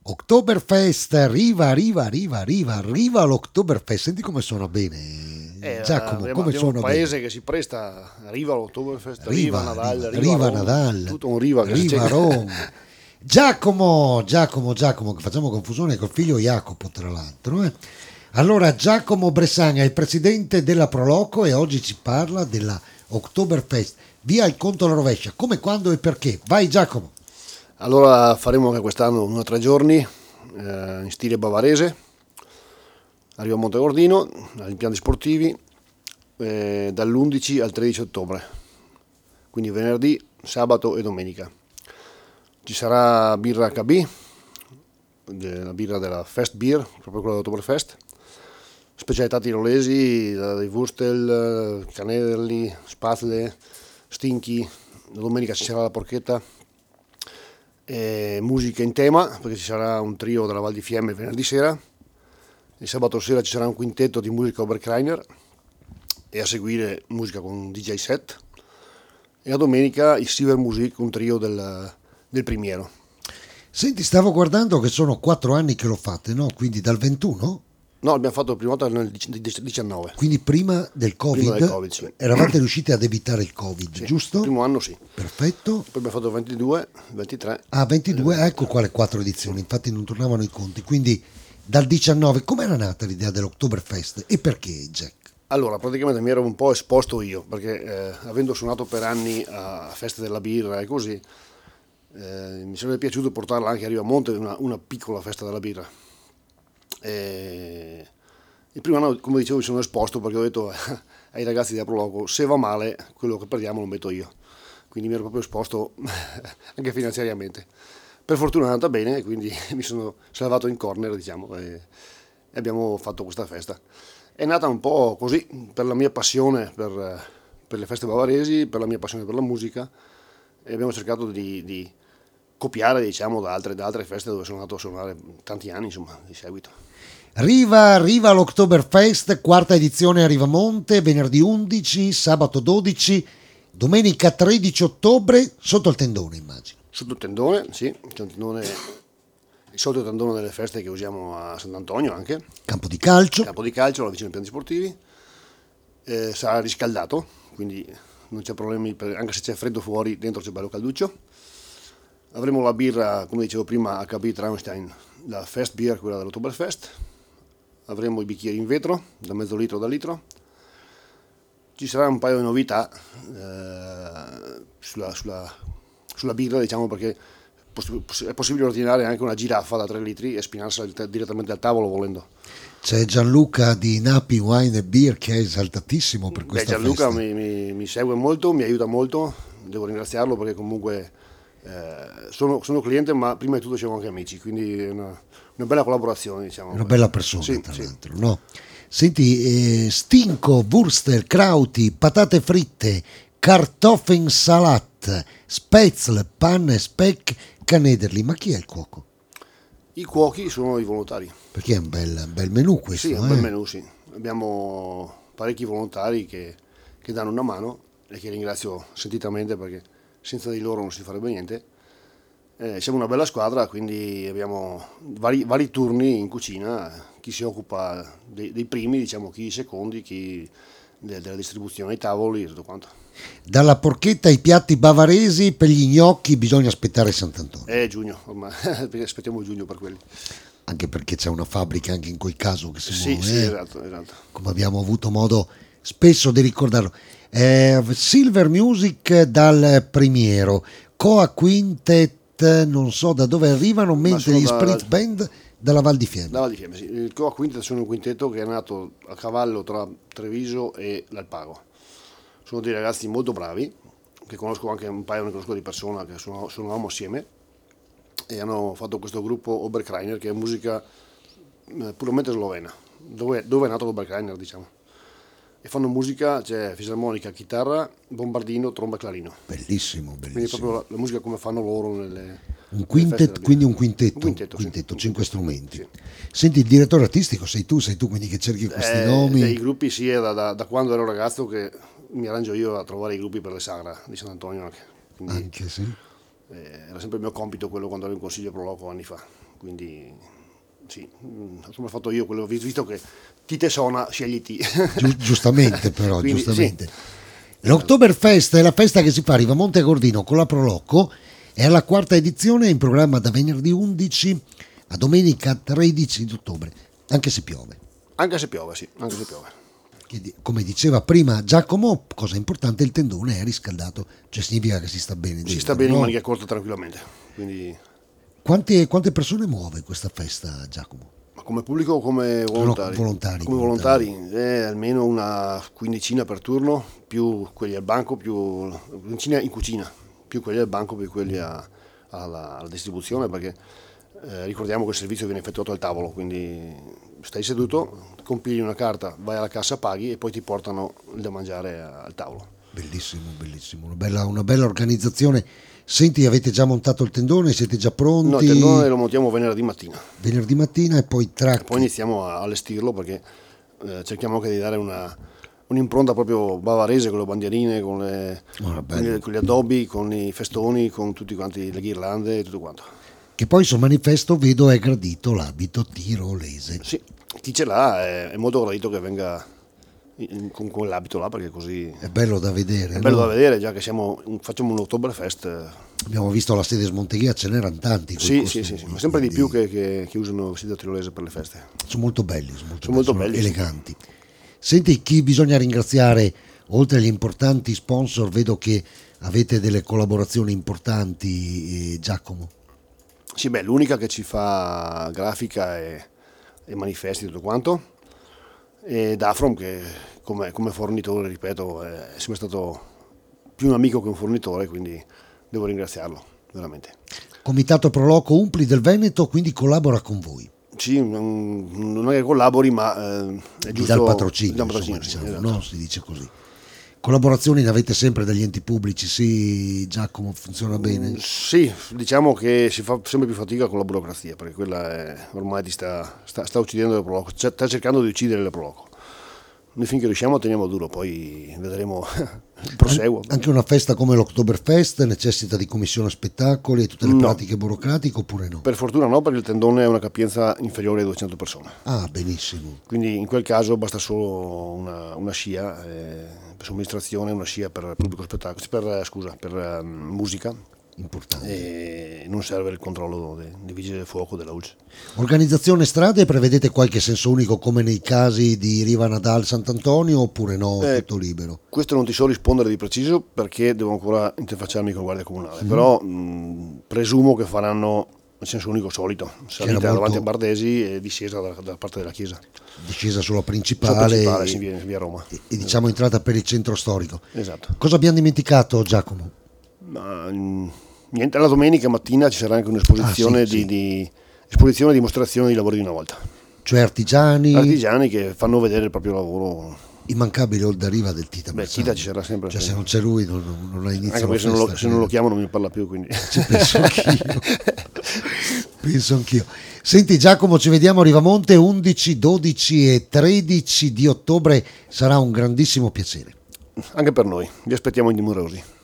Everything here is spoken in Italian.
Oktoberfest, arriva l'Oktoberfest. Senti come suona bene, Giacomo, come abbiamo un suona paese bene. che si presta, arriva l'Oktoberfest, arriva Nadal, Arriva Rome, Nadal, tutto un riva che arriva c'è. Roma. Giacomo, che facciamo confusione col figlio Jacopo, tra l'altro. Allora, Giacomo Bressani è il presidente della Proloco e oggi ci parla della Oktoberfest. Via il conto alla rovescia, come, quando e perché. Vai Giacomo. Allora faremo anche quest'anno 1 o 3 giorni in stile bavarese, arriva a Montegordino, agli impianti sportivi, dall'11 al 13 ottobre, quindi venerdì, sabato e domenica. Ci sarà birra HB, la birra della Fest Beer, proprio quella dell'Oktoberfest, specialità tirolesi, dai Wurstel, Canelli, Spazzle, Stinky. La domenica ci sarà la porchetta, musica in tema, perché ci sarà un trio della Val di Fiemme venerdì sera, il sabato sera ci sarà un quintetto di musica Oberkreiner e a seguire musica con un DJ set, e la domenica il Silver Music, un trio del Primiero. Senti, stavo guardando che sono 4 anni che lo fate, no? Quindi dal 21? No, abbiamo fatto la prima volta nel 19. Quindi prima del Covid, Prima del Covid, sì. eravate riusciti ad evitare il Covid, Sì, giusto? il primo anno sì. Perfetto. Poi abbiamo fatto 22, 23. Ah, 22, ecco quale 4 edizioni, infatti non tornavano i conti. Quindi dal 19, com'era nata l'idea dell'Oktoberfest e perché, Jack? Allora, praticamente mi ero un po' esposto io, perché avendo suonato per anni a feste della birra e così, mi sarebbe piaciuto portarla anche a Rivamonte, una piccola festa della birra. Il primo anno, come dicevo, mi sono esposto perché ho detto ai ragazzi di Aproloco, se va male, quello che perdiamo lo metto io. Quindi mi ero proprio esposto anche finanziariamente. Per fortuna è andata bene, quindi mi sono salvato in corner, diciamo, e abbiamo fatto questa festa. È nata un po' così, per la mia passione per le feste bavaresi, per la mia passione per la musica, e abbiamo cercato di copiare, diciamo, da altre feste dove sono andato a suonare tanti anni, insomma, di seguito. Arriva l'Oktoberfest, quarta edizione a Rivamonte, venerdì 11, sabato 12, domenica 13 ottobre, sotto il tendone immagino. Sotto il tendone, sì, c'è un tendone, il solito tendone delle feste che usiamo a Sant'Antonio anche, Campo di calcio. campo di calcio, là vicino ai impianti sportivi, sarà riscaldato, quindi non c'è problemi, anche se c'è freddo fuori, dentro c'è bello calduccio. Avremo la birra, come dicevo prima, HB Traunstein, la Fest Beer, quella dell'Oktoberfest. Avremo i bicchieri in vetro, da mezzo litro, da litro. Ci sarà un paio di novità sulla birra, diciamo, perché è possibile ordinare anche una giraffa da 3 litri e spinarsela direttamente al tavolo volendo. C'è Gianluca di Napi Wine Beer che è esaltatissimo per questa Gianluca festa. mi segue molto, mi aiuta molto, devo ringraziarlo perché comunque sono cliente, ma prima di tutto siamo anche amici, quindi è una bella collaborazione, diciamo. Una bella persona, Sì, tra sì. l'altro, no? Senti, stinco, wurstel, krauti, patate fritte, Kartoffelsalat, spätzle, panne, speck, canederli. Ma chi è il cuoco? I cuochi sono i volontari. Perché è un bel menù questo, Sì, è un bel menù, sì. Abbiamo parecchi volontari che danno una mano e che ringrazio sentitamente perché senza di loro non si farebbe niente. Siamo una bella squadra, quindi abbiamo vari turni in cucina, chi si occupa dei primi, diciamo, chi i secondi, chi della distribuzione ai tavoli e tutto quanto. Dalla porchetta ai piatti bavaresi, per gli gnocchi bisogna aspettare Sant'Antonio. È giugno, ormai, aspettiamo giugno per quelli. Anche perché c'è una fabbrica anche in quel caso che si muove, Sì, esatto. come abbiamo avuto modo spesso di ricordarlo. Silver Music dal Primiero, Coa Quintet, non so da dove arrivano, mentre gli Spritz Band dalla Val di Fiemme. Da Val di Fiemme, sì. Il Coa Quintet sono un quintetto che è nato a cavallo tra Treviso e l'Alpago. Sono dei ragazzi molto bravi, che conosco anche un paio, ne conosco di persona, che suonavamo assieme, e hanno fatto questo gruppo Oberkreiner, che è musica puramente slovena, dove è nato l'Oberkreiner, diciamo. E fanno musica, c'è fisarmonica, chitarra, bombardino, tromba e clarino. Bellissimo, Quindi bellissimo. proprio la musica come fanno loro nelle Un feste quintet, della quindi birra. un quintetto, Sì. 5 strumenti. Sì. Senti, il direttore artistico sei tu quindi che cerchi questi nomi. I gruppi sì, è da quando ero ragazzo che mi arrangio io a trovare i gruppi per le Sagra di Sant'Antonio anche. Quindi Anche sì. era sempre il mio compito quello quando ero in consiglio pro loco anni fa. quindi sì, come ho fatto io, quello, visto che ti te suona, scegli ti. Giustamente però, Quindi, giustamente. sì. L'Oktoberfest è la festa che si fa a Rivamonte a Gordino con la Proloco, è alla quarta edizione, in programma da venerdì 11 a domenica 13 di ottobre, anche se piove. Anche se piove, sì, anche se piove. Come diceva prima Giacomo, cosa importante, il tendone è riscaldato, cioè significa che si sta bene dentro, Si sta bene no? in maniera corta tranquillamente, quindi... Quante persone muove questa festa, Giacomo? Ma come pubblico o come volontari? No, volontari. Come volontari, almeno una quindicina per turno, più quelli al banco, più quindicina in cucina, più quelli al banco, più quelli alla distribuzione, perché ricordiamo che il servizio viene effettuato al tavolo, quindi stai seduto, compili una carta, vai alla cassa, paghi e poi ti portano il da mangiare al tavolo. Bellissimo, bellissimo, una bella organizzazione. Senti, avete già montato il tendone? Siete già pronti? No, il tendone lo montiamo venerdì mattina. Venerdì mattina e poi E poi iniziamo a allestirlo perché cerchiamo anche di dare un'impronta proprio bavarese con le bandierine, con gli addobbi, con i festoni, con tutti quanti, le ghirlande e tutto quanto. Che poi sul manifesto vedo è gradito l'abito tirolese. Sì, chi ce l'ha è molto gradito che venga con quell'abito là, perché così è bello da vedere. È bello no? da vedere, già che facciamo un Oktoberfest. Abbiamo visto la sede Smonteghia, ce n'erano tanti. Sì, ma sempre di più che usano il sito tirolese per le feste. Sono molto belli, molto belli, eleganti. Senti, chi bisogna ringraziare, oltre agli importanti sponsor, vedo che avete delle collaborazioni importanti, Giacomo. Sì, beh, l'unica che ci fa grafica e manifesti tutto quanto, e Dafrom che come fornitore, ripeto, è sempre stato più un amico che un fornitore, quindi devo ringraziarlo, veramente. Comitato Proloco Umpli del Veneto, quindi collabora con voi. Sì, non è che collabori, ma è giusto. Dal patrocinio, insomma, diciamo, esatto. no? Si dice così. Collaborazioni ne avete sempre dagli enti pubblici, sì, Giacomo, funziona bene? Sì, diciamo che si fa sempre più fatica con la burocrazia, perché quella ormai ti sta uccidendo il Proloco, sta cercando di uccidere il Proloco. Noi finché riusciamo teniamo duro, poi vedremo il proseguo. Anche una festa come l'Oktoberfest necessita di commissione spettacoli e tutte le pratiche burocratiche oppure no? Per fortuna no, perché il tendone ha una capienza inferiore a 200 persone. Ah, benissimo. Quindi in quel caso basta solo una scia per somministrazione, una scia per pubblico spettacolo, per musica. Importante. E non serve il controllo dei vigili del fuoco, della ULS. Organizzazione strade, prevedete qualche senso unico come nei casi di Riva Nadal Sant'Antonio oppure no, tutto libero? Questo non ti so rispondere di preciso perché devo ancora interfacciarmi con la Guardia Comunale, però presumo che faranno il senso unico solito, salita davanti a Bardesi e discesa da parte della chiesa. Discesa sulla principale, sì, via Roma. E diciamo entrata per il centro storico. Esatto. Cosa abbiamo dimenticato, Giacomo? Niente, la domenica mattina ci sarà anche un'esposizione esposizione e dimostrazione di lavori di una volta. Cioè artigiani che fanno vedere il proprio lavoro. Immancabile Olda Riva del Tita. Beh, Tita ci sarà sempre. Cioè, se non c'è lui non ha iniziato. Anche perché se non lo chiamo non mi parla più, quindi. Ci penso anch'io. Penso anch'io. Senti Giacomo, ci vediamo a Rivamonte 11, 12 e 13 di ottobre, sarà un grandissimo piacere. Anche per noi, vi aspettiamo indimorosi.